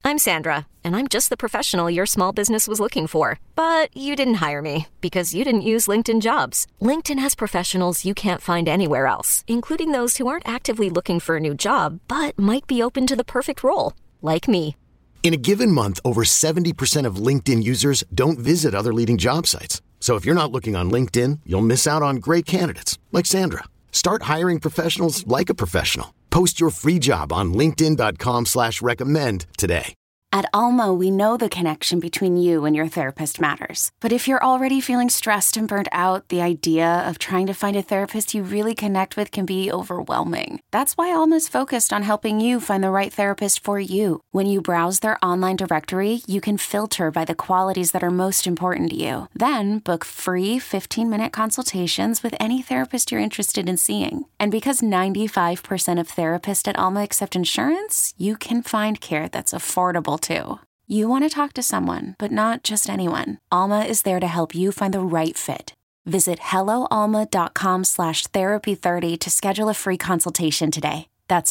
I'm Sandra, and I'm just the professional your small business was looking for. But you didn't hire me because you didn't use LinkedIn Jobs. LinkedIn has professionals you can't find anywhere else, including those who aren't actively looking for a new job, but might be open to the perfect role, like me. In a given month, over 70% of LinkedIn users don't visit other leading job sites. So if you're not looking on LinkedIn, you'll miss out on great candidates like Sandra. Start hiring professionals like a professional. Post your free job on linkedin.com/recommend today. At Alma, we know the connection between you and your therapist matters. But if you're already feeling stressed and burnt out, the idea of trying to find a therapist you really connect with can be overwhelming. That's why Alma's focused on helping you find the right therapist for you. When you browse their online directory, you can filter by the qualities that are most important to you. Then book free 15-minute consultations with any therapist you're interested in seeing. And because 95% of therapists at Alma accept insurance, you can find care that's affordable too. You want to talk to someone, but not just anyone. Alma is there to help you find the right fit. Visit helloalma.com/therapy30 to schedule a free consultation today. That's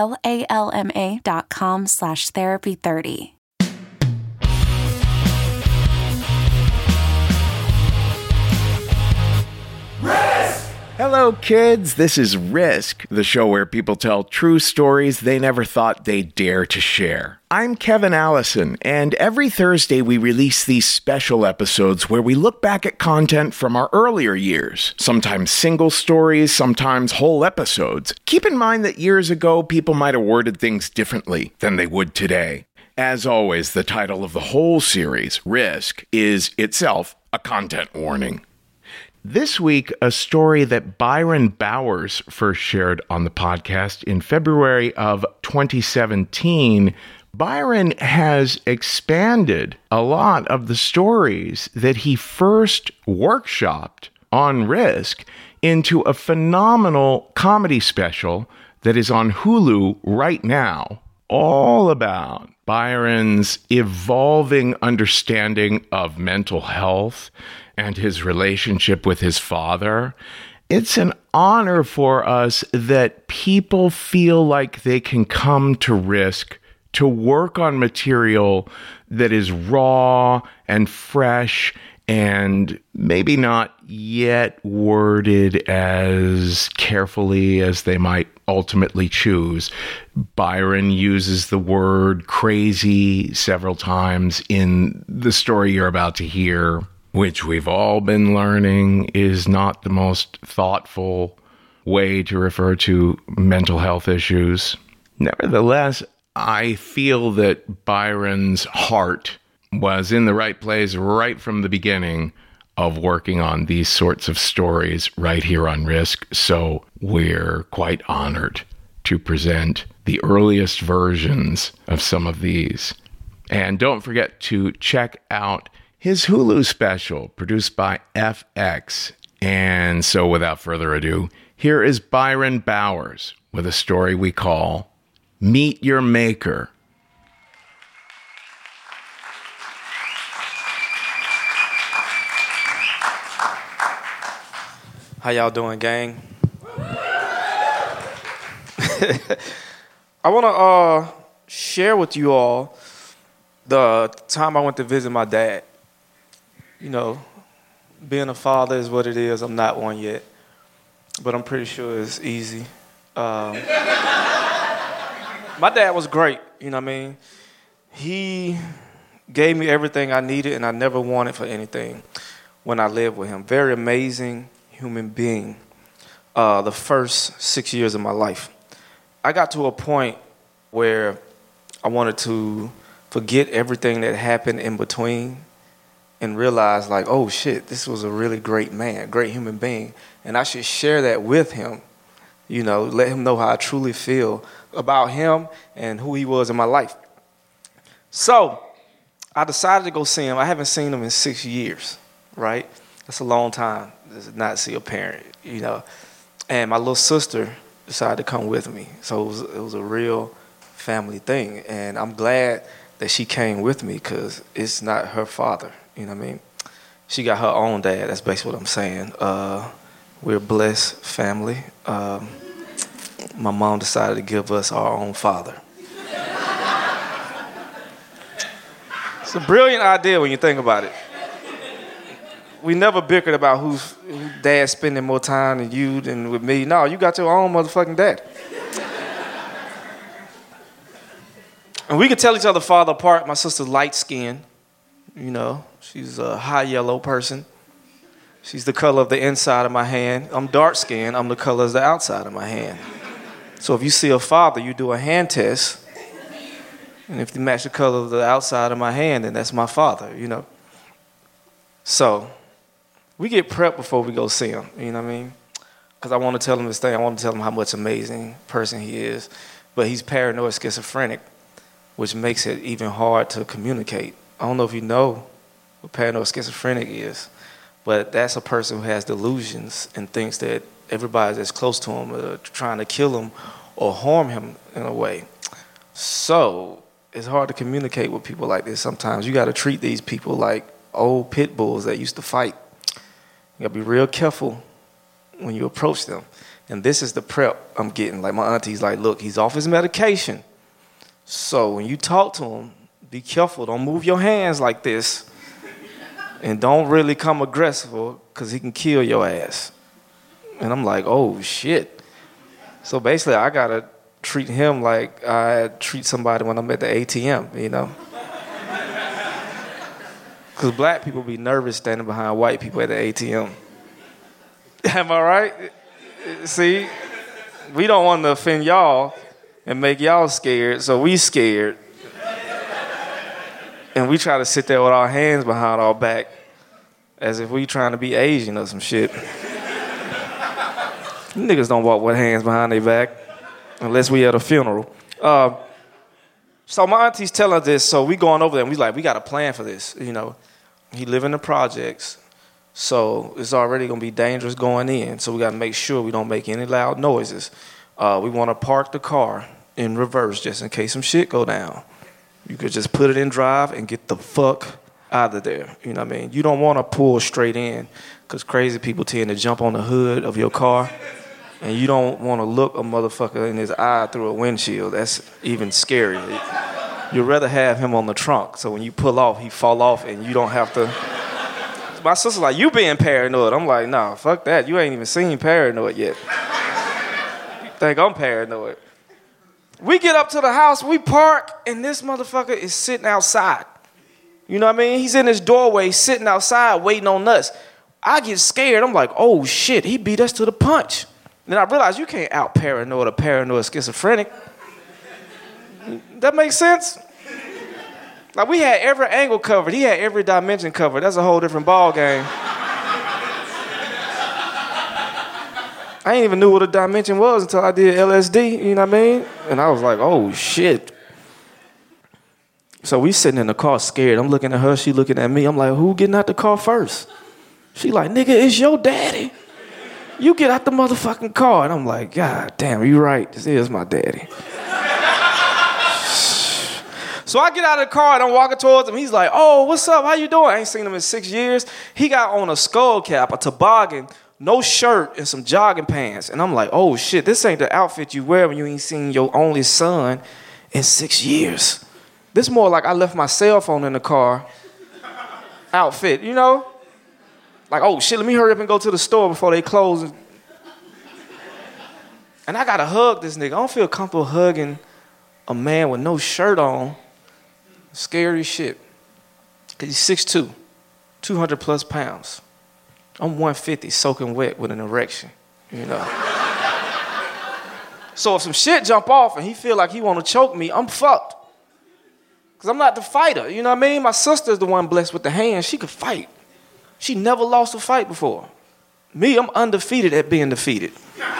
helloalma.com/therapy30. Hello, kids. This is Risk, the show where people tell true stories they never thought they'd dare to share. I'm Kevin Allison, and every Thursday we release these special episodes where we look back at content from our earlier years, sometimes single stories, sometimes whole episodes. Keep in mind that years ago, people might have worded things differently than they would today. As always, the title of the whole series, Risk, is itself a content warning. This week, a story that Byron Bowers first shared on the podcast in February of 2017. Byron has expanded a lot of the stories that he first workshopped on Risk into a phenomenal comedy special that is on Hulu right now, all about Byron's evolving understanding of mental health and his relationship with his father. It's an honor for us that people feel like they can come to Risk to work on material that is raw and fresh and maybe not yet worded as carefully as they might ultimately choose. Byron uses the word crazy several times in the story you're about to hear, which we've all been learning is not the most thoughtful way to refer to mental health issues. Nevertheless, I feel that Byron's heart was in the right place right from the beginning of working on these sorts of stories right here on Risk, so we're quite honored to present the earliest versions of some of these. And don't forget to check out his Hulu special, produced by FX. And so without further ado, here is Byron Bowers with a story we call Meet Your Maker. How y'all doing, gang? I want to share with you all the time I went to visit my dad. You know, being a father is what it is. I'm not one yet, but I'm pretty sure it's easy. My dad was great, you know what I mean? He gave me everything I needed and I never wanted for anything when I lived with him. Very amazing human being. The first 6 years of my life, I got to a point where I wanted to forget everything that happened in between and realize, like, oh shit, this was a really great man, great human being, and I should share that with him, you know, let him know how I truly feel about him and who he was in my life. So I decided to go see him. I haven't seen him in 6 years, right? That's a long time to not see a parent, you know. And my little sister decided to come with me. So it was a real family thing. And I'm glad that she came with me because it's not her father, you know what I mean? She got her own dad. That's basically what I'm saying. We're a blessed family. My mom decided to give us our own father. It's a brilliant idea when you think about it. We never bickered about who dad's spending more time than you than with me. No, you got your own motherfucking dad. And we could tell each other farther apart. My sister's light skinned, you know. She's a high yellow person. She's the color of the inside of my hand. I'm dark skinned. I'm the color of the outside of my hand. So if you see a father, you do a hand test. And if you match the color of the outside of my hand, then that's my father, you know. So we get prepped before we go see him, you know what I mean? Because I want to tell him this thing. I want to tell him how much amazing person he is. But he's paranoid schizophrenic, which makes it even hard to communicate. I don't know if you know what paranoid schizophrenic is, but that's a person who has delusions and thinks that everybody that's close to him are trying to kill him or harm him in a way. So it's hard to communicate with people like this sometimes. You got to treat these people like old pit bulls that used to fight. You got to be real careful when you approach them. And this is the prep I'm getting. Like my auntie's like, look, he's off his medication. So when you talk to him, be careful. Don't move your hands like this. And don't really come aggressive because he can kill your ass. And I'm like, oh, shit. So basically, I got to treat him like I treat somebody when I'm at the ATM, you know? Because black people be nervous standing behind white people at the ATM. Am I right? See? We don't want to offend y'all and make y'all scared, so we scared. And we try to sit there with our hands behind our back as if we trying to be Asian or some shit. Niggas don't walk with hands behind their back unless we at a funeral. So my auntie's telling us this, so we going over there and we like, we got a plan for this, you know. He live in the projects, so it's already going to be dangerous going in, so we got to make sure we don't make any loud noises. We want to park the car in reverse just in case some shit go down. You could just put it in drive and get the fuck out of there. You know what I mean? You don't want to pull straight in because crazy people tend to jump on the hood of your car, and you don't want to look a motherfucker in his eye through a windshield. That's even scarier. You'd rather have him on the trunk, so when you pull off, he fall off and you don't have to. My sister's like, you being paranoid. I'm like, nah, fuck that. You ain't even seen Paranoid yet. You think I'm paranoid. We get up to the house, we park, and this motherfucker is sitting outside. You know what I mean? He's in his doorway, sitting outside, waiting on us. I get scared. I'm like, oh, shit, he beat us to the punch. Then I realize you can't out-paranoid a paranoid schizophrenic. That makes sense? Like, we had every angle covered. He had every dimension covered. That's a whole different ball game. I ain't even knew what a dimension was until I did LSD, you know what I mean? And I was like, oh, shit. So we sitting in the car scared. I'm looking at her, she looking at me. I'm like, who getting out the car first? She like, nigga, it's your daddy. You get out the motherfucking car. And I'm like, God damn, you right. This is my daddy. So I get out of the car and I'm walking towards him. He's like, oh, what's up? How you doing? I ain't seen him in 6 years. He got on a skull cap, a toboggan, no shirt, and some jogging pants. And I'm like, oh, shit, this ain't the outfit you wear when you ain't seen your only son in 6 years. This more like I left my cell phone in the car outfit, you know? Like, oh, shit, let me hurry up and go to the store before they close. And I got to hug this nigga. I don't feel comfortable hugging a man with no shirt on. Scary shit. Because he's 6'2", 200 plus pounds. I'm 150, soaking wet with an erection, you know. So if some shit jump off and he feel like he want to choke me, I'm fucked. Because I'm not the fighter, you know what I mean? My sister's the one blessed with the hands. She could fight. She never lost a fight before. Me, I'm undefeated at being defeated.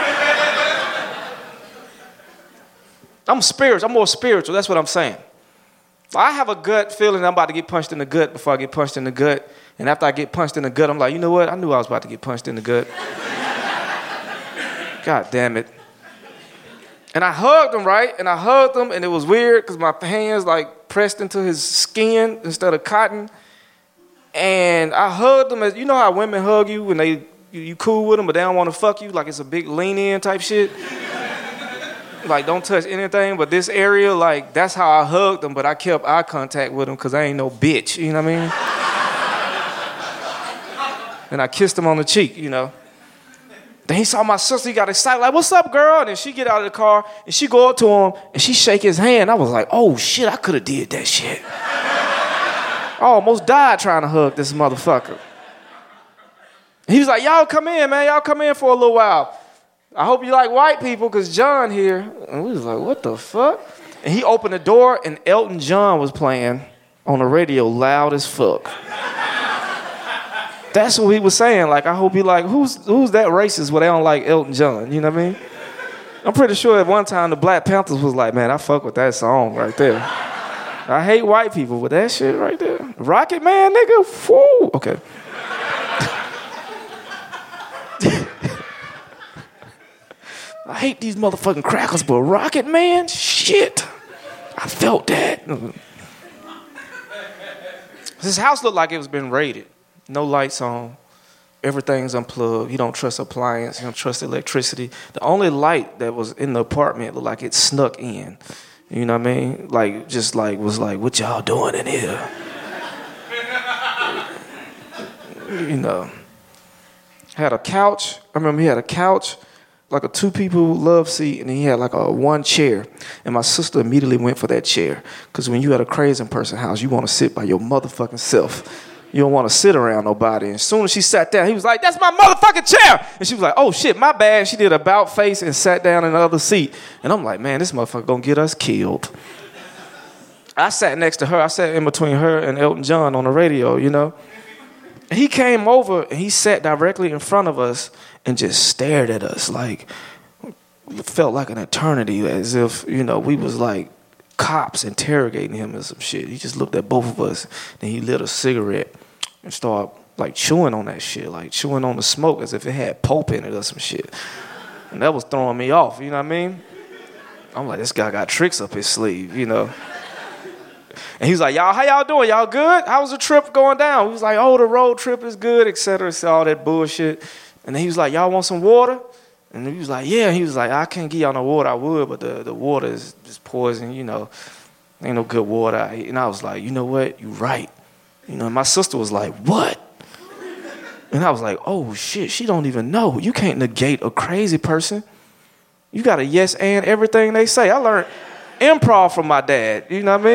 I'm spiritual. I'm more spiritual. That's what I'm saying. I have a gut feeling I'm about to get punched in the gut before I get punched in the gut. And after I get punched in the gut, I'm like, you know what? I knew I was about to get punched in the gut. God damn it. And I hugged him, right? And I hugged him, and it was weird because my hands like pressed into his skin instead of cotton. And I hugged him as, you know how women hug you when you cool with them, but they don't want to fuck you, like it's a big lean-in type shit? Like, don't touch anything but this area. Like, that's how I hugged him, but I kept eye contact with him because I ain't no bitch, you know what I mean? And I kissed him on the cheek, you know. Then he saw my sister, he got excited, like, what's up, girl? And then she get out of the car, and she go up to him, and she shake his hand. I was like, oh, shit, I could have did that shit. I almost died trying to hug this motherfucker. He was like, y'all come in, man. Y'all come in for a little while. I hope you like white people, because John here. And we was like, what the fuck? And he opened the door, and Elton John was playing on the radio loud as fuck. That's what he was saying. Like, I hope you like, who's that racist where they don't like Elton John? You know what I mean? I'm pretty sure at one time the Black Panthers was like, man, I fuck with that song right there. I hate white people with that shit right there. Rocket Man, nigga, whoo. Okay. I hate these motherfucking crackers, but Rocket Man, shit. I felt that. His house looked like it was been raided. No lights on. Everything's unplugged. You don't trust appliance. You don't trust electricity. The only light that was in the apartment looked like it snuck in. You know what I mean? Like, just like, was like, what y'all doing in here? You know. Had a couch. I remember he had a couch, like a 2 people love seat, and he had like a 1 chair. And my sister immediately went for that chair. Because when you at a crazy person house, you want to sit by your motherfucking self. You don't want to sit around nobody. And as soon as she sat down, he was like, that's my motherfucking chair. And she was like, oh shit, my bad. She did a about face and sat down in the other seat. And I'm like, man, this motherfucker gonna get us killed. I sat next to her. I sat in between her and Elton John on the radio, you know. And he came over and he sat directly in front of us and just stared at us like, it felt like an eternity, as if, you know, we was like cops interrogating him or some shit. He just looked at both of us. Then he lit a cigarette and started like chewing on that shit, like chewing on the smoke as if it had pulp in it or some shit. And that was throwing me off, you know what I mean? I'm like, this guy got tricks up his sleeve, you know? And he was like, y'all, how y'all doing? Y'all good? How was the trip going down? We was like, oh, the road trip is good, et cetera, all that bullshit. And then he was like, y'all want some water? And he was like, yeah. He was like, I can't give y'all no water. I would, but the water is just poison, you know. Ain't no good water. And I was like, you know what? You right. You know, and my sister was like, what? And I was like, oh, shit, she don't even know. You can't negate a crazy person. You got to yes and everything they say. I learned improv from my dad. You know what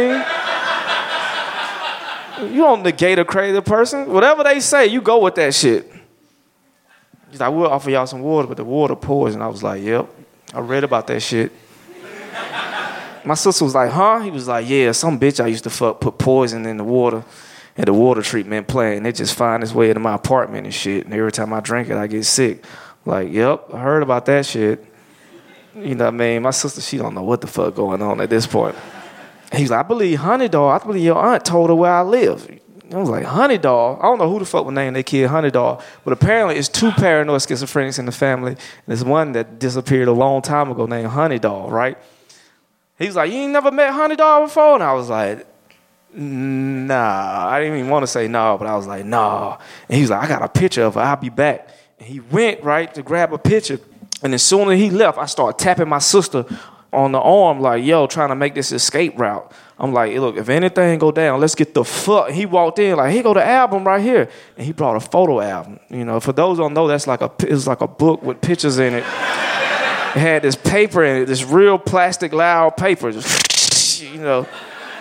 I mean? You don't negate a crazy person. Whatever they say, you go with that shit. He's like, I will offer y'all some water, but the water poison. I was like, yep, I read about that shit. My sister was like, huh? He was like, yeah, some bitch I used to fuck put poison in the water at the water treatment plant, and it just find its way into my apartment and shit. And every time I drink it, I get sick. Like, yep, I heard about that shit. You know what I mean? My sister, she don't know what the fuck going on at this point. And he's like, I believe Honey Dog, I believe your aunt told her where I live. I was like, Honey Dog? I don't know who the fuck would name their kid Honey Dog, but apparently it's 2 paranoid schizophrenics in the family, and there's one that disappeared a long time ago named Honey Dog, right? He was like, you ain't never met Honey Dog before? And I was like, nah. I didn't even want to say no, but I was like, nah. And he was like, I got a picture of her. I'll be back. And he went, right, to grab a picture. And as soon as he left, I started tapping my sister on the arm like, yo, trying to make this escape route. I'm like, hey, look, if anything go down, let's get the fuck. He walked in like, here go the album right here. And he brought a photo album. You know, for those who don't know, it's like a book with pictures in it. It had this paper in it, this real plastic loud paper. Just, you know,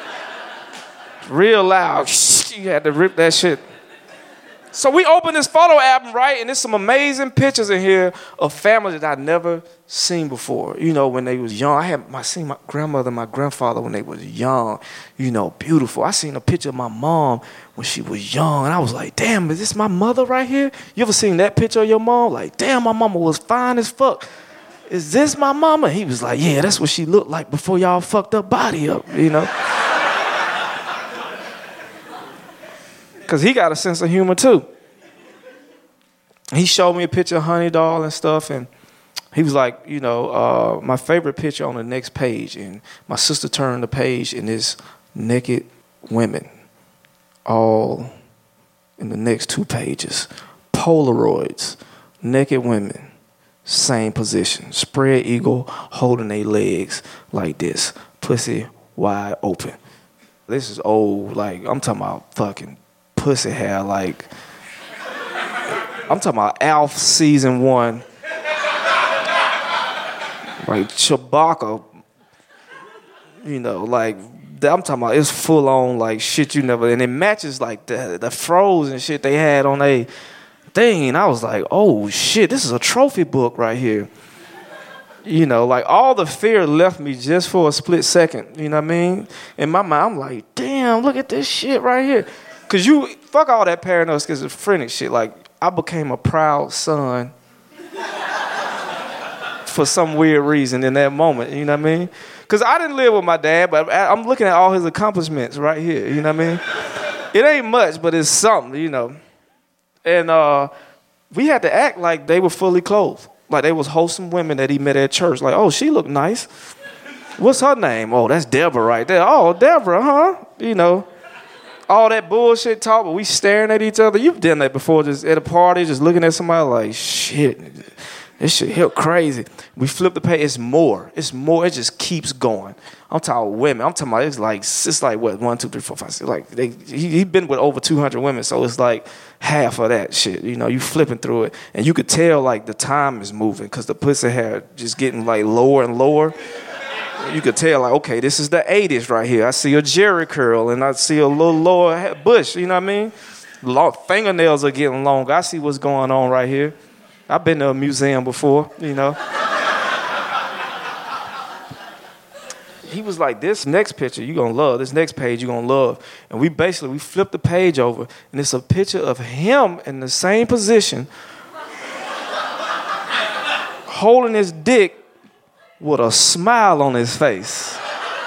real loud. You had to rip that shit. So we opened this photo album, right? And there's some amazing pictures in here of families that I'd never seen before. You know, when they was young. I seen my grandmother and my grandfather when they was young. You know, beautiful. I seen a picture of my mom when she was young. And I was like, damn, is this my mother right here? You ever seen that picture of your mom? Like, damn, my mama was fine as fuck. Is this my mama? He was like, yeah, that's what she looked like before y'all fucked her body up, you know? Because he got a sense of humor, too. He showed me a picture of Honey Doll and stuff, and he was like, you know, my favorite picture on the next page. And my sister turned the page, and there's naked women all in the next 2 pages. Polaroids, naked women, same position. Spread eagle, holding their legs like this. Pussy wide open. This is old, like, I'm talking about fucking pussy hair, like, I'm talking about Alf season 1. Like Chewbacca, you know, like, I'm talking about it's full on, like, shit you never, and it matches, like, the froze and shit they had on a thing, and I was like, oh, shit, this is a trophy book right here. You know, like, all the fear left me just for a split second, you know what I mean? In my mind, I'm like, damn, look at this shit right here. Because fuck all that paranoid schizophrenic shit, like, I became a proud son for some weird reason in that moment, you know what I mean? Because I didn't live with my dad, but I'm looking at all his accomplishments right here, you know what I mean? It ain't much, but it's something, you know. And we had to act like they were fully clothed. Like they was wholesome women that he met at church. Like, oh, she look nice. What's her name? Oh, that's Deborah right there. Oh, Deborah, huh? You know, all that bullshit talk, but we staring at each other. You've done that before, just at a party, just looking at somebody like, shit. This shit hit crazy. We flip the page. It's more. It just keeps going. I'm talking about women. I'm talking about it's like what 1, 2, 3, 4, 5, 6. Like he been with over 200 women, so it's like half of that shit. You know, you flipping through it, and you could tell like the time is moving because the pussy hair just getting like lower and lower. You could tell like, okay, this is the 80s right here. I see a Jerry curl, and I see a little lower bush. You know what I mean? Fingernails are getting longer. I see what's going on right here. I've been to a museum before, you know. He was like, this next picture you're going to love. This next page you're going to love. And we flipped the page over, and it's a picture of him in the same position, holding his dick with a smile on his face.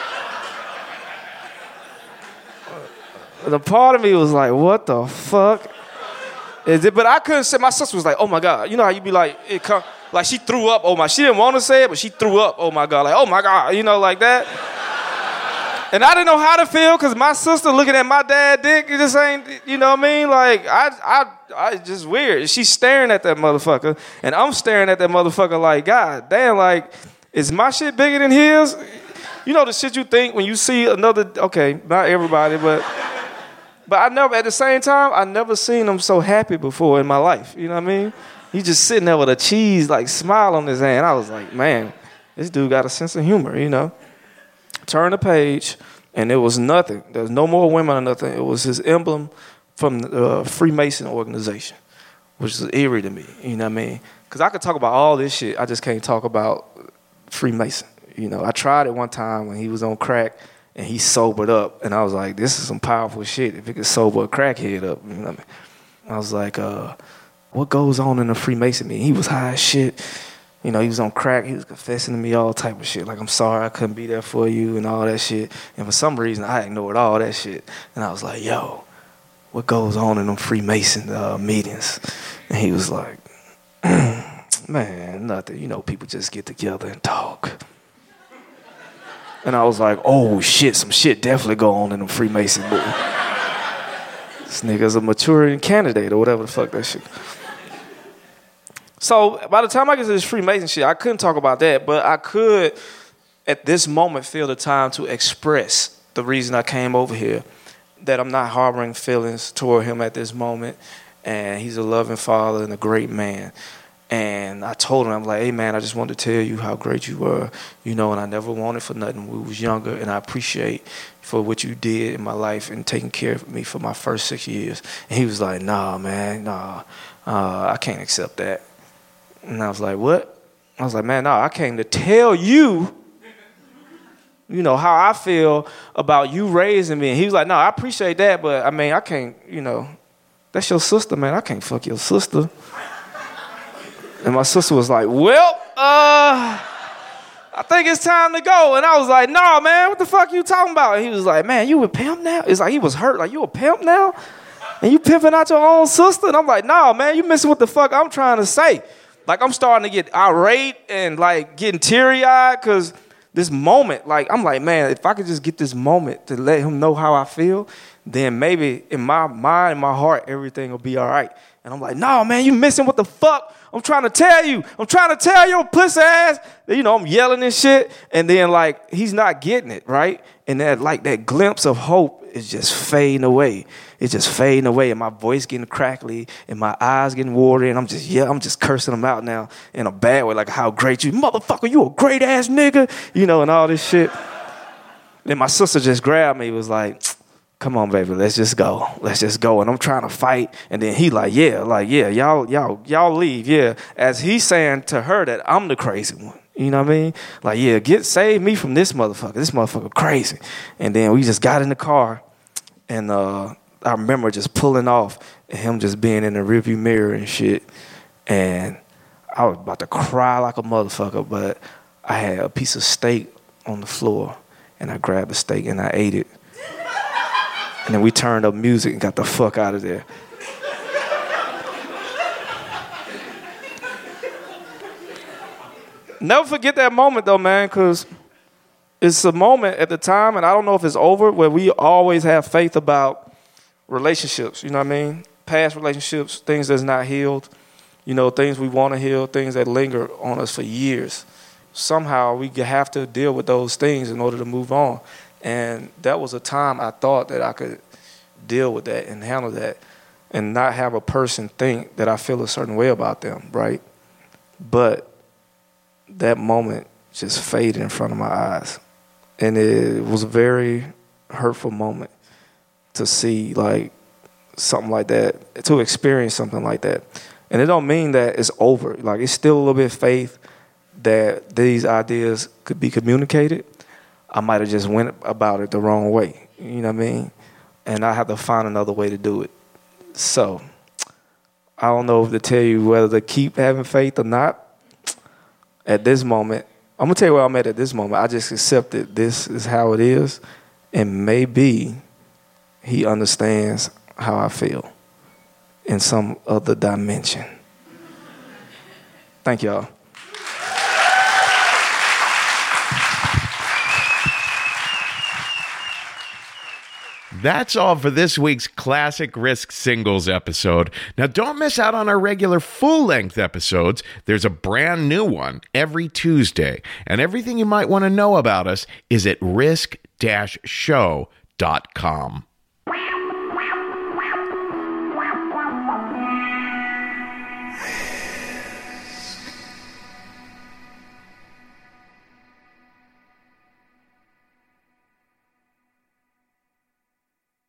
The part of me was like, what the fuck? But I couldn't say. My sister was like, "Oh my God!" You know how you be like, like she threw up. Oh my! She didn't want to say it, but she threw up. Oh my God! Like, oh my God! You know, like that. And I didn't know how to feel because my sister looking at my dad dick, it just ain't. You know what I mean? Like I just weird. She's staring at that motherfucker, and I'm staring at that motherfucker. Like, God damn! Like, is my shit bigger than his? You know the shit you think when you see another. Okay, not everybody, but. But at the same time, I never seen him so happy before in my life. You know what I mean? He just sitting there with a cheese, like, smile on his hand. I was like, man, this dude got a sense of humor, you know? Turn the page, and there was nothing. There was no more women or nothing. It was his emblem from the Freemason organization, which is eerie to me, you know what I mean? Because I could talk about all this shit. I just can't talk about Freemason. You know, I tried it one time when he was on crack, and he sobered up, and I was like, this is some powerful shit if it could sober a crackhead up. You know what I mean? I was like, what goes on in the Freemason meeting? He was high as shit. You know, he was on crack. He was confessing to me all type of shit. Like, I'm sorry I couldn't be there for you and all that shit. And for some reason, I ignored all that shit. And I was like, yo, what goes on in them Freemason meetings? And he was like, man, nothing. You know, people just get together and talk. And I was like, oh, shit, some shit definitely go on in the Freemason movie. This nigga's a maturing candidate or whatever the fuck that shit. So by the time I get to this Freemason shit, I couldn't talk about that, but I could, at this moment, feel the time to express the reason I came over here, that I'm not harboring feelings toward him at this moment, and he's a loving father and a great man. And I told him, I'm like, hey, man, I just wanted to tell you how great you were, you know, and I never wanted for nothing when we was younger, and I appreciate for what you did in my life and taking care of me for my first 6 years. And he was like, nah, man, I can't accept that. And I was like, what? I was like, man, no, I came to tell you, you know, how I feel about you raising me. And he was like, no, I appreciate that, but, I mean, I can't, you know, that's your sister, man. I can't fuck your sister. And my sister was like, well, I think it's time to go. And I was like, no, man, what the fuck you talking about? And he was like, man, you a pimp now? It's like he was hurt. Like, you a pimp now? And you pimping out your own sister? And I'm like, no, man, you missing what the fuck I'm trying to say. Like, I'm starting to get irate and, like, getting teary-eyed because this moment, like, I'm like, man, if I could just get this moment to let him know how I feel, then maybe in my mind, in my heart, everything will be all right. And I'm like, no, man, you missing what the fuck I'm trying to tell you. I'm trying to tell your pussy ass. You know, I'm yelling and shit. And then, like, he's not getting it, right? And that glimpse of hope is just fading away. It's just fading away. And my voice getting crackly and my eyes getting watery. And I'm just cursing him out now in a bad way. Like, how great you, motherfucker, you a great ass nigga. You know, and all this shit. Then my sister just grabbed me, was like, come on, baby, let's just go. Let's just go. And I'm trying to fight. And then he y'all leave, yeah. As he's saying to her that I'm the crazy one. You know what I mean? Like, yeah, save me from this motherfucker. This motherfucker crazy. And then we just got in the car. And I remember just pulling off and him just being in the rearview mirror and shit. And I was about to cry like a motherfucker, but I had a piece of steak on the floor. And I grabbed the steak and I ate it. And then we turned up music and got the fuck out of there. Never forget that moment, though, man, because it's a moment at the time, and I don't know if it's over, where we always have faith about relationships, you know what I mean? Past relationships, things that's not healed, you know, things we want to heal, things that linger on us for years. Somehow we have to deal with those things in order to move on. And that was a time I thought that I could deal with that and handle that and not have a person think that I feel a certain way about them, right? But that moment just faded in front of my eyes. And it was a very hurtful moment to see, like, something like that, to experience something like that. And it don't mean that it's over. Like, it's still a little bit of faith that these ideas could be communicated. I might have just went about it the wrong way. You know what I mean? And I have to find another way to do it. So I don't know if to tell you whether to keep having faith or not. At this moment, I'm going to tell you where I'm at this moment. I just accepted this is how it is. And maybe he understands how I feel in some other dimension. Thank y'all. That's all for this week's Classic Risk Singles episode. Now, don't miss out on our regular full-length episodes. There's a brand new one every Tuesday. And everything you might want to know about us is at risk-show.com.